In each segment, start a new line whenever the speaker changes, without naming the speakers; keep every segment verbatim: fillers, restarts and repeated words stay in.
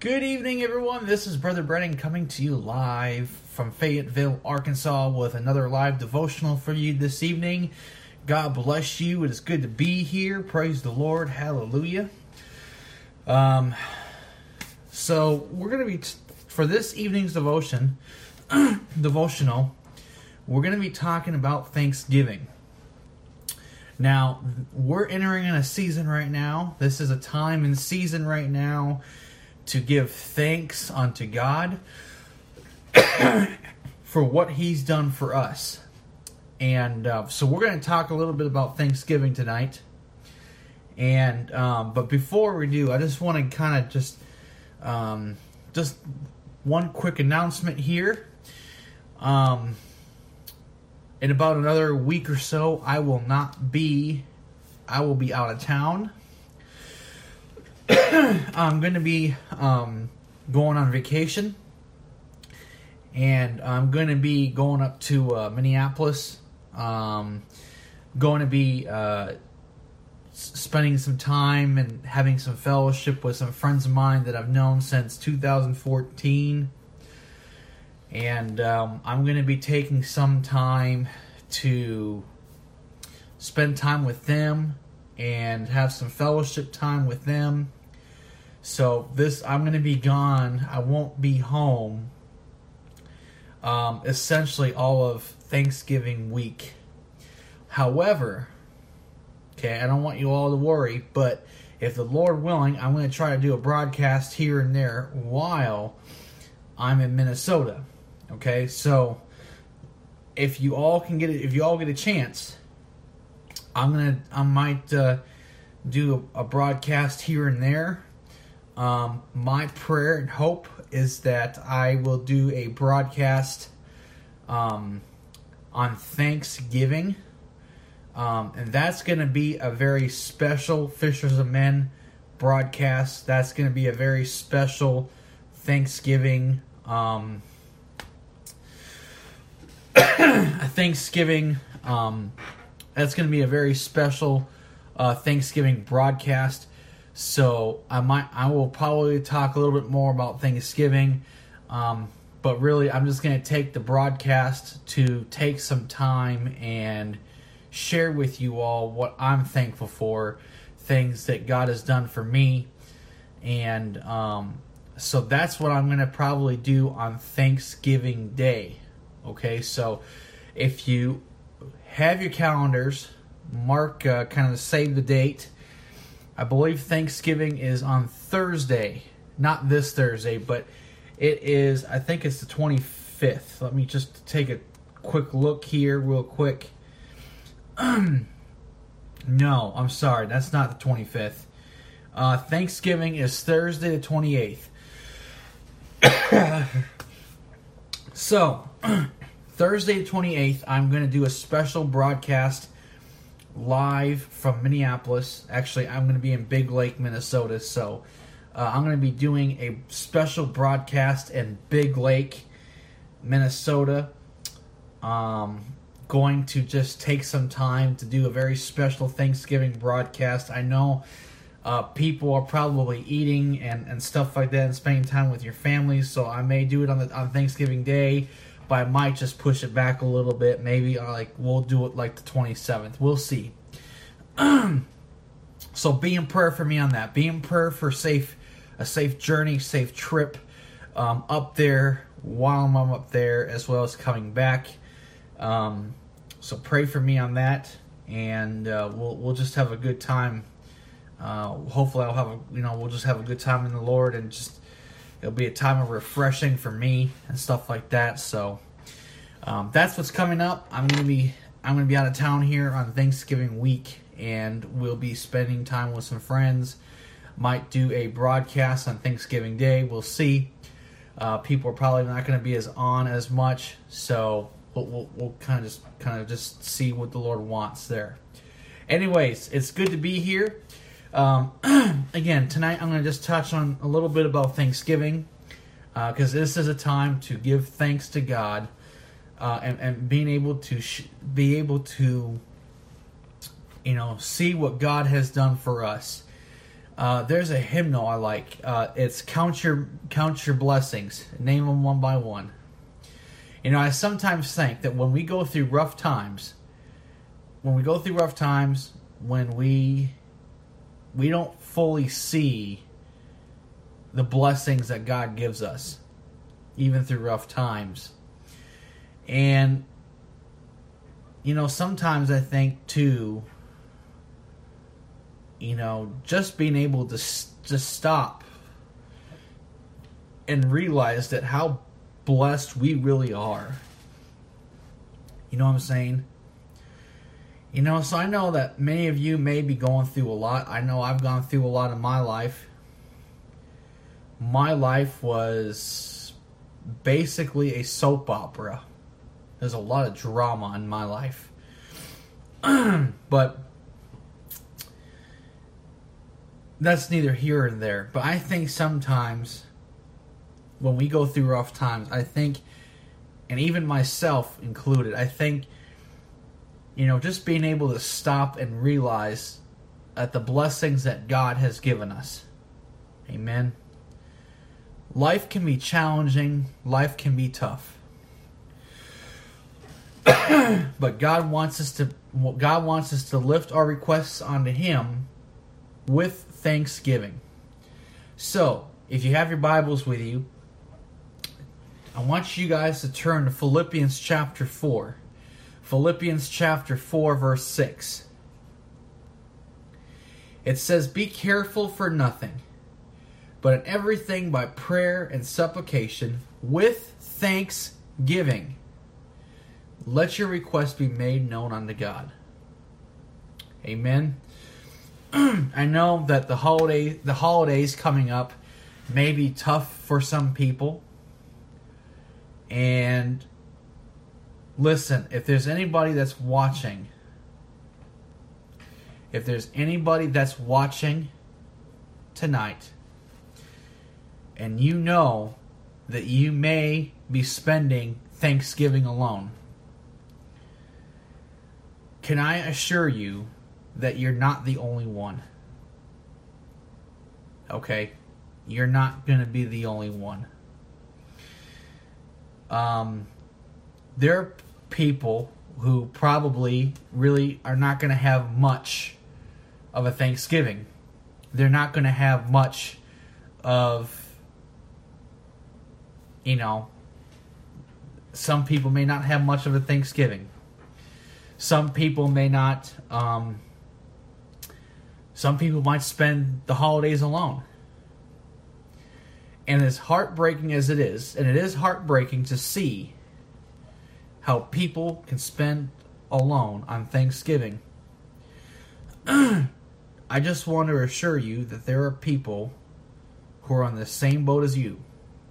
Good evening, everyone. This is Brother Brennan coming to you live from Fayetteville, Arkansas with another live devotional for you this evening. God bless you. It is good to be here. Praise the Lord. Hallelujah. Um, so we're going to be, t- for this evening's devotion, devotional, we're going to be talking about Thanksgiving. Now, we're entering in a season right now. This is a time and season right now to give thanks unto God for what He's done for us. And uh, so we're going to talk a little bit about Thanksgiving tonight. And um, but before we do, I just want to kind of just um, just one quick announcement here. Um, in about another week or so, I will not be. I will be out of town. I'm going to be um, going on vacation, and I'm going to be going up to uh, Minneapolis. Um, going to be uh, spending some time and having some fellowship with some friends of mine that I've known since two thousand fourteen. And um, I'm going to be taking some time to spend time with them and have some fellowship time with them. So this, I'm going to be gone. I won't be home um, essentially all of Thanksgiving week. However, okay, I don't want you all to worry, but if the Lord willing, I'm going to try to do a broadcast here and there while I'm in Minnesota. Okay, so if you all can get it, if you all get a chance, I'm gonna, I might uh, do a, a broadcast here and there. Um, my prayer and hope is that I will do a broadcast um, on Thanksgiving, um, and that's going to be a very special Fishers of Men broadcast. That's going to be a very special Thanksgiving. Um, Thanksgiving. Um, that's going to be a very special uh, Thanksgiving broadcast. So I might, I will probably talk a little bit more about Thanksgiving, um, but really I'm just going to take the broadcast to take some time and share with you all what I'm thankful for, things that God has done for me, and um, so that's what I'm going to probably do on Thanksgiving Day. Okay, so if you have your calendars, mark, uh, kind of save the date. I believe Thanksgiving is on Thursday. Not this Thursday, but it is, I think it's the twenty-fifth. Let me just take a quick look here real quick. No, I'm sorry. That's not the twenty-fifth. Uh, Thanksgiving is Thursday the twenty-eighth. So, Thursday the twenty-eighth, I'm going to do a special broadcast live from Minneapolis. Actually, I'm going to be in Big Lake, Minnesota, so uh, I'm going to be doing a special broadcast in Big Lake, Minnesota. Um, going to just take some time to do a very special Thanksgiving broadcast. I know uh, people are probably eating and, and stuff like that and spending time with your families, so I may do it on the on Thanksgiving Day, but I might just push it back a little bit. Maybe uh, like we'll do it like the twenty-seventh. We'll see. So be in prayer for me on that. Be in prayer for safe, a safe journey, safe trip um, up there while I'm up there, as well as coming back. Um, so pray for me on that, and uh, we'll we'll just have a good time. Uh, hopefully, I'll have a you know we'll just have a good time in the Lord, and just it'll be a time of refreshing for me and stuff like that. So um, that's what's coming up. I'm gonna be I'm gonna be out of town here on Thanksgiving week, and we'll be spending time with some friends. Might do a broadcast on Thanksgiving Day. We'll see. Uh, people are probably not going to be as on as much, so we'll, we'll, we'll kind of just kind of just see what the Lord wants there. Anyways, it's good to be here. Um, again, tonight I'm going to just touch on a little bit about Thanksgiving, because uh, this is a time to give thanks to God, uh, and, and being able to sh- be able to, you know, see what God has done for us. Uh, there's a hymnal I like. Uh, it's count your count your blessings. Name them one by one. You know, I sometimes think that when we go through rough times, when we go through rough times, when we we don't fully see the blessings that God gives us, even through rough times. And, you know, sometimes I think, too, you know, just being able to just stop and realize that how blessed we really are. You know what I'm saying? You know, so I know that many of you may be going through a lot. I know I've gone through a lot in my life. My life was basically a soap opera. There's a lot of drama in my life. But that's neither here nor there. But I think sometimes when we go through rough times, I think, and even myself included, I think, you know, just being able to stop and realize at the blessings that God has given us. Amen. Life can be challenging. Life can be tough. But God wants us to God wants us to lift our requests onto Him with thanksgiving. So, if you have your Bibles with you, I want you guys to turn to Philippians chapter four. Philippians chapter four, verse six. It says, "Be careful for nothing, but in everything by prayer and supplication, with thanksgiving, let your requests be made known unto God." Amen. I know that the holiday, the holidays coming up may be tough for some people. And listen, if there's anybody that's watching, if there's anybody that's watching tonight, and you know that you may be spending Thanksgiving alone, can I assure you that you're not the only one? Okay? You're not going to be the only one. Um, there are people who probably really are not going to have much of a Thanksgiving. They're not going to have much of, you know, some people may not have much of a Thanksgiving. Some people may not, um, some people might spend the holidays alone. And as heartbreaking as it is, and it is heartbreaking to see how people can spend alone on Thanksgiving, I just want to assure you that there are people who are on the same boat as you.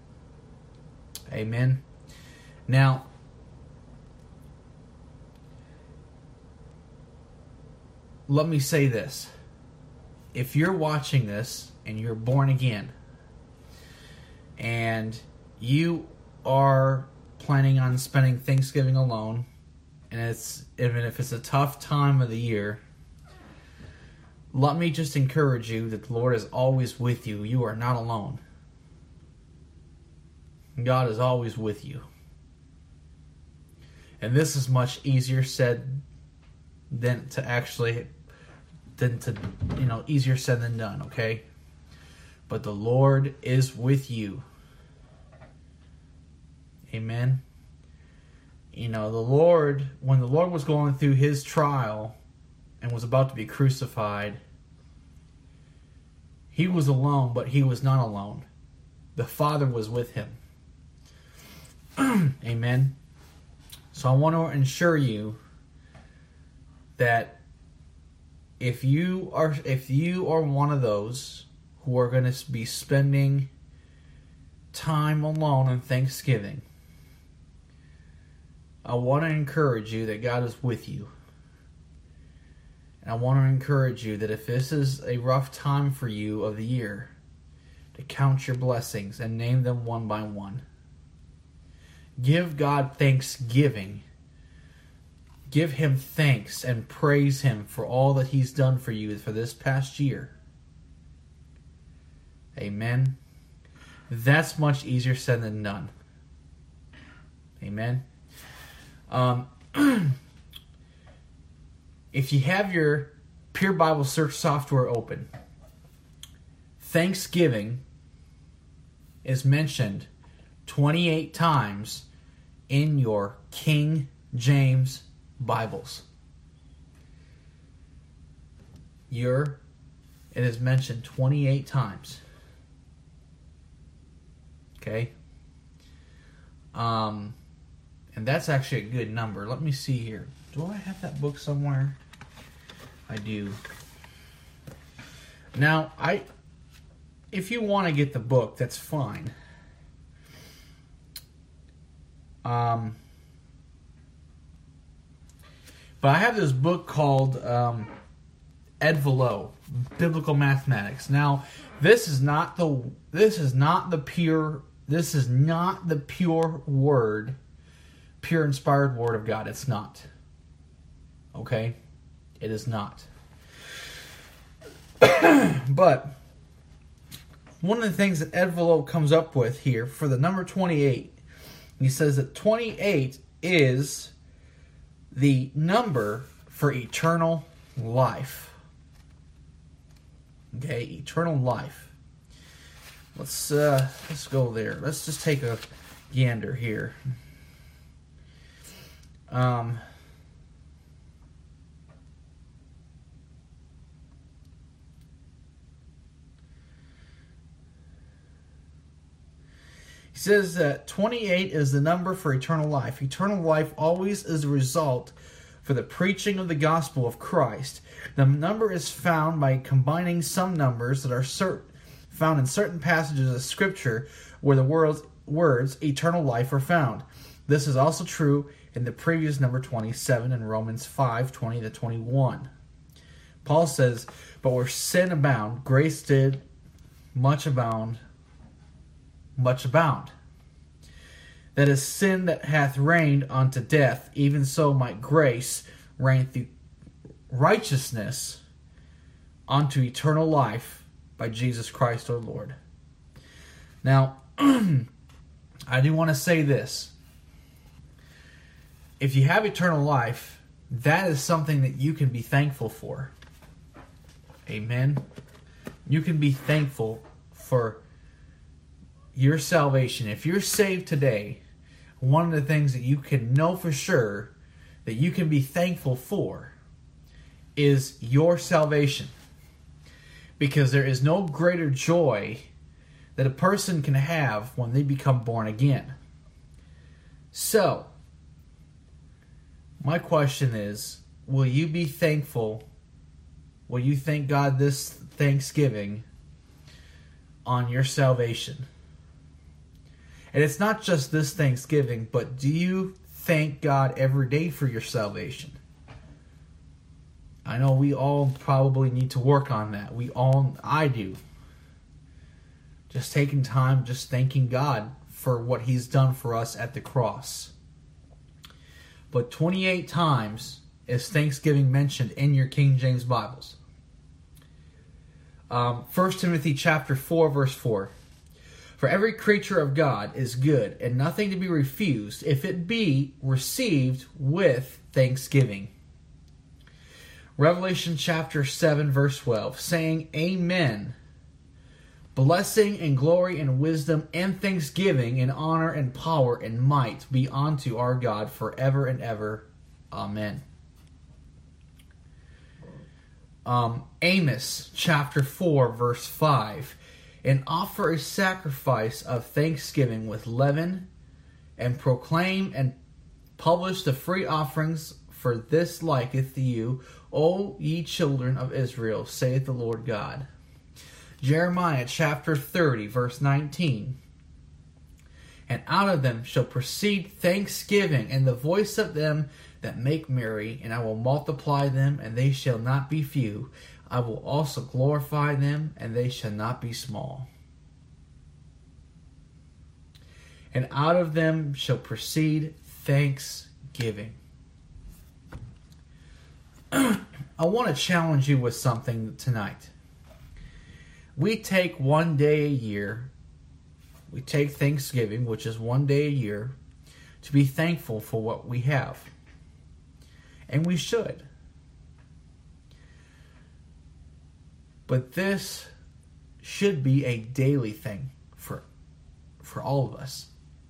Amen. Now, let me say this. If you're watching this and you're born again, and you are planning on spending Thanksgiving alone, and it's even if it's a tough time of the year, let me just encourage you that the Lord is always with you. You are not alone. God is always with you. And this is much easier said than to actually, than to, you know, easier said than done, okay? But the Lord is with you. Amen. You know, the Lord, when the Lord was going through His trial and was about to be crucified, He was alone, but He was not alone. The Father was with Him. Amen. So I want to ensure you that if you are if you are one of those who are going to be spending time alone on Thanksgiving, I want to encourage you that God is with you. And I want to encourage you that if this is a rough time for you of the year, to count your blessings and name them one by one. Give God thanksgiving. Give Him thanks and praise Him for all that He's done for you for this past year. Amen. That's much easier said than done. Amen. Um, if you have your Pure Bible search software open, Thanksgiving is mentioned twenty-eight times in your King James Bibles. Your, it is mentioned twenty-eight times. Okay? Um, and that's actually a good number. Let me see here. Do I have that book somewhere? I do. Now, I, if you want to get the book, that's fine. Um, but I have this book called um, Ed Velo, Biblical Mathematics. Now, this is not the this is not the pure this is not the pure word, pure inspired word of God. It's not. Okay? It is not. But one of the things that Ed Velo comes up with here for the number twenty-eight, he says that twenty-eight is the number for eternal life. Okay, eternal life. Let's uh, let's go there. Let's just take a gander here. Um, he says that twenty-eight is the number for eternal life. Eternal life always is a result for the preaching of the gospel of Christ. The number is found by combining some numbers that are cert- found in certain passages of Scripture where the words, words eternal life are found. This is also true in the previous number twenty-seven in Romans five, twenty to twenty-one. Paul says, but where sin abound, grace did much abound, much abound. That is, sin that hath reigned unto death, even so might grace reign through righteousness unto eternal life by Jesus Christ our Lord. Now, I do want to say this. If you have eternal life, that is something that you can be thankful for. Amen. You can be thankful for your salvation. If you're saved today, one of the things that you can know for sure that you can be thankful for is your salvation. Because there is no greater joy that a person can have when they become born again. So, my question is, will you be thankful? Will you thank God this Thanksgiving on your salvation? And it's not just this Thanksgiving, but do you thank God every day for your salvation? I know we all probably need to work on that. We all, I do. Just taking time, just thanking God for what He's done for us at the cross. But twenty-eight times is Thanksgiving mentioned in your King James Bibles. Um, First Timothy chapter four, verse four. For every creature of God is good, and nothing to be refused, if it be received with thanksgiving. Revelation chapter seven, verse twelve, saying, Amen. Blessing and glory and wisdom and thanksgiving and honor and power and might be unto our God forever and ever. Amen. Um, Amos chapter four, verse five. And offer a sacrifice of thanksgiving with leaven, and proclaim and publish the free offerings, for this liketh to you, O ye children of Israel, saith the Lord God. Jeremiah chapter thirty, verse nineteen. And out of them shall proceed thanksgiving, and the voice of them that make merry, and I will multiply them, and they shall not be few. I will also glorify them, and they shall not be small. And out of them shall proceed thanksgiving. I want to challenge you with something tonight. we take one day a year, we take Thanksgiving, which is one day a year, to be thankful for what we have. And we should. But this should be a daily thing for, for all of us.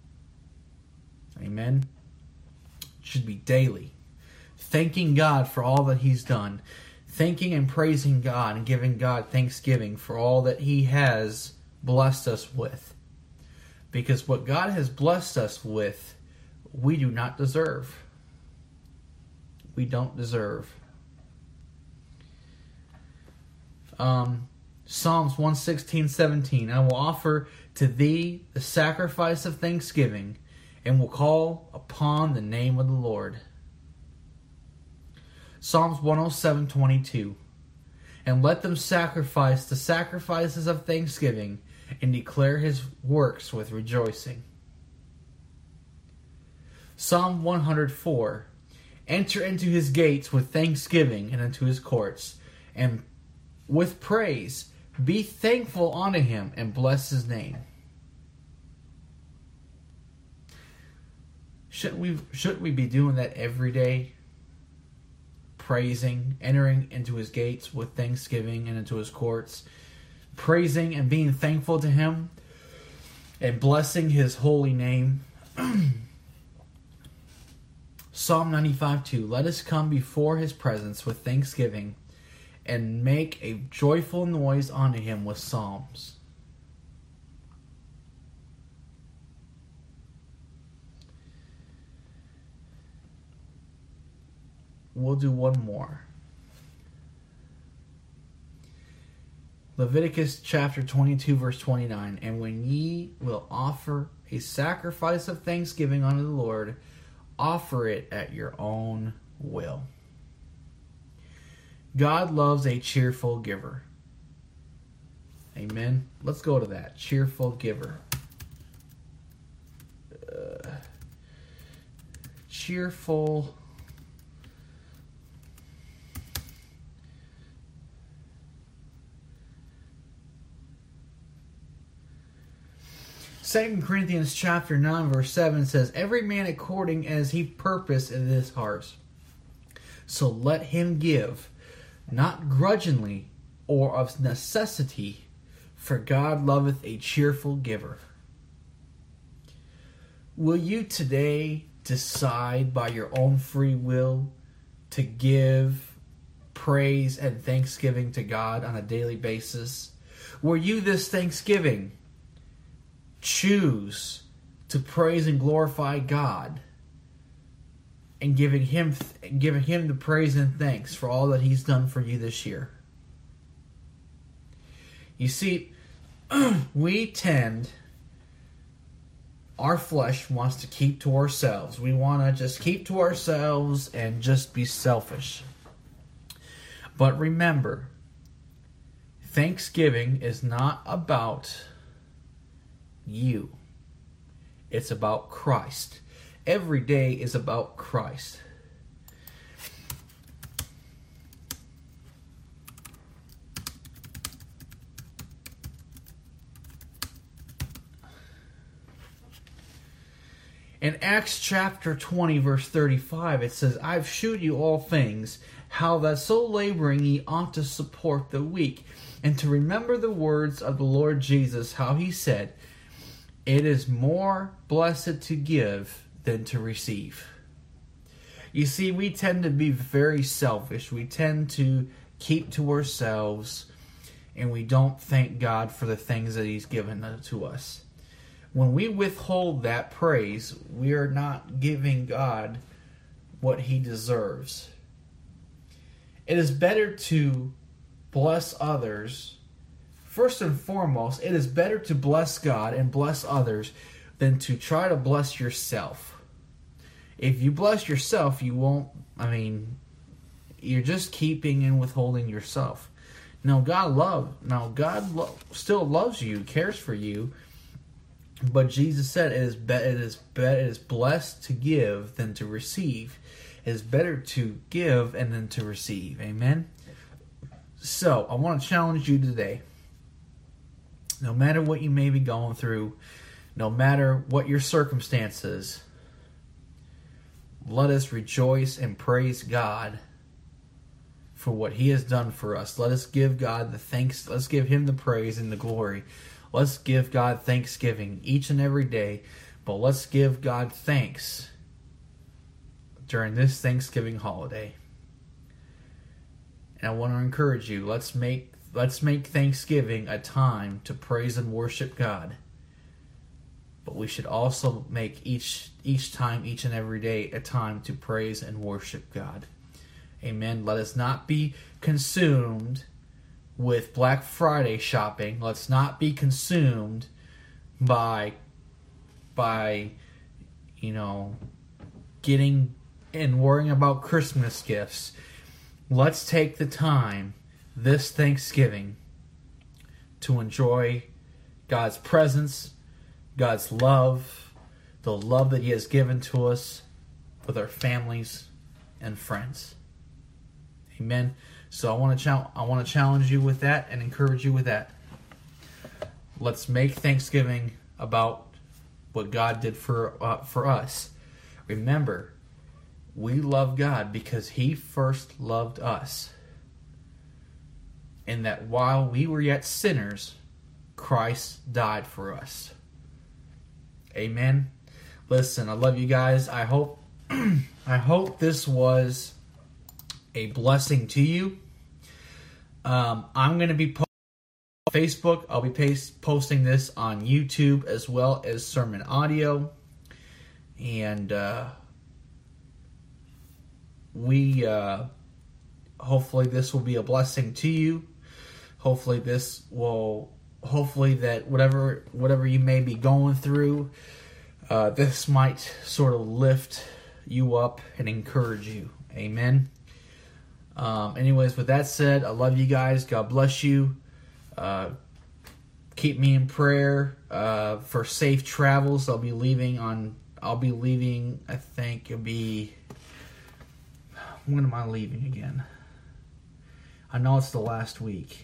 Amen? It should be daily. Thanking God for all that He's done. Thanking and praising God and giving God thanksgiving for all that He has blessed us with. Because what God has blessed us with, we do not deserve. We don't deserve. Um, Psalms one sixteen, seventeen. I will offer to thee the sacrifice of thanksgiving, and will call upon the name of the Lord. Psalms one oh seven, twenty-two. And let them sacrifice the sacrifices of thanksgiving, and declare His works with rejoicing. Psalm one hundred four. Enter into His gates with thanksgiving, and into His courts, and with praise. Be thankful unto Him, and bless His name. Shouldn't we, shouldn't we be doing that every day? Praising, entering into His gates with thanksgiving and into His courts. Praising and being thankful to Him, and blessing His holy name. Psalm ninety-five, two. Let us come before His presence with thanksgiving, and make a joyful noise unto Him with psalms. We'll do one more. Leviticus chapter twenty-two, verse twenty-nine. And when ye will offer a sacrifice of thanksgiving unto the Lord, offer it at your own will. God loves a cheerful giver. Amen. Let's go to that. Cheerful giver. Uh, cheerful. Second Corinthians chapter nine, verse seven says, every man according as he purposed in his heart. So let him give, not grudgingly or of necessity, for God loveth a cheerful giver. Will you today decide by your own free will to give praise and thanksgiving to God on a daily basis? Will you this Thanksgiving choose to praise and glorify God and giving Him giving Him the praise and thanks for all that He's done for you this year? You see, we tend, our flesh wants to keep to ourselves. We want to just keep to ourselves and just be selfish. But remember, Thanksgiving is not about you. It's about Christ. Every day is about Christ. In Acts chapter twenty, verse thirty-five, it says, I've shewed you all things, how that so laboring ye ought to support the weak, and to remember the words of the Lord Jesus, how He said, it is more blessed to give than to receive. You see, we tend to be very selfish. We tend to keep to ourselves, and we don't thank God for the things that He's given to us. When we withhold that praise, we are not giving God what He deserves. It is better to bless others. First and foremost, it is better to bless God and bless others than to try to bless yourself. If you bless yourself, you won't, I mean, you're just keeping and withholding yourself. Now, God love, now God lo- still loves you, cares for you, but Jesus said it is, be- it, is be- it is blessed to give than to receive. It is better to give and then to receive. Amen? So, I want to challenge you today. no matter what you may be going through, no matter what your circumstances, let us rejoice and praise God for what He has done for us. Let us give God the thanks. Let's give Him the praise and the glory. Let's give God thanksgiving each and every day. But let's give God thanks during this Thanksgiving holiday. And I want to encourage you, let's make let's make Thanksgiving a time to praise and worship God. But we should also make each each time, each and every day, a time to praise and worship God. Amen. Let us not be consumed with Black Friday shopping. Let's not be consumed by by you know getting and worrying about Christmas gifts. Let's take the time this Thanksgiving to enjoy God's presence, God's love, the love that He has given to us with our families and friends. Amen. So I want to chal- I want to challenge you with that and encourage you with that. Let's make Thanksgiving about what God did for uh, for us. Remember, we love God because He first loved us. And that while we were yet sinners, Christ died for us. Amen. Listen, I love you guys. I hope I hope this was a blessing to you. Um, I'm going to be posting on Facebook. I'll be paste, posting this on YouTube as well as sermon audio. And uh, we uh, hopefully this will be a blessing to you. Hopefully this will hopefully that whatever whatever you may be going through, uh, this might sort of lift you up and encourage you. Amen. Um, anyways, with that said, I love you guys. God bless you. Uh, keep me in prayer uh, for safe travels. I'll be leaving on. I'll be leaving. I think it'll be. When am I leaving again? I know it's the last week.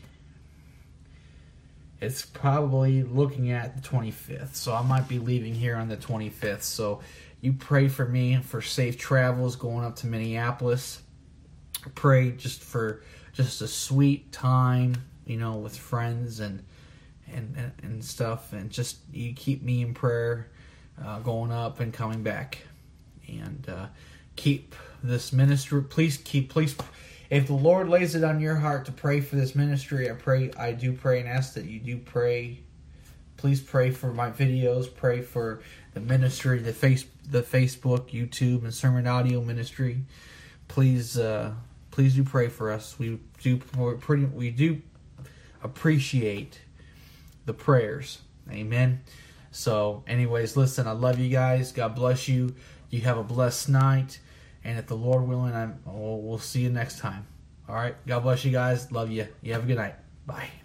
It's probably looking at the twenty-fifth. So I might be leaving here on the twenty-fifth. So you pray for me for safe travels going up to Minneapolis. Pray just for just a sweet time, you know, with friends and and, and, and stuff. And just you keep me in prayer uh, going up and coming back. And uh, keep this ministry. Please keep, please. If the Lord lays it on your heart to pray for this ministry, I pray, I do pray and ask that you do pray. Please pray for my videos. Pray for the ministry, the face, the Facebook, YouTube, and sermon audio ministry. Please, uh, please do pray for us. We do pretty, we do appreciate the prayers. Amen. So, anyways, listen. I love you guys. God bless you. You have a blessed night. And if the Lord willing, I'm, we'll see you next time. All right. God bless you guys. Love you. You have a good night. Bye.